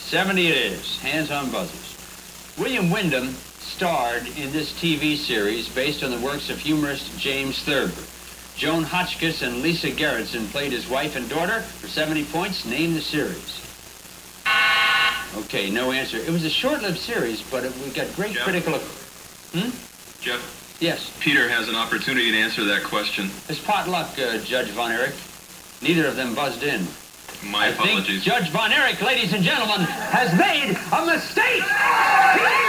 70 it is. Hands on buzzers. William Wyndham starred in this TV series based on the works of humorist James Thurber. Joan Hotchkiss and Lisa Gerritsen played his wife and daughter. For 70 points, name the series. Okay, no answer. It was a short-lived series, but we got great critical... Jeff? Yes? Peter has an opportunity to answer that question. It's pot luck, Judge Von Erich. Neither of them buzzed in. My apologies. I think Judge Von Erich, ladies and gentlemen, has made a mistake!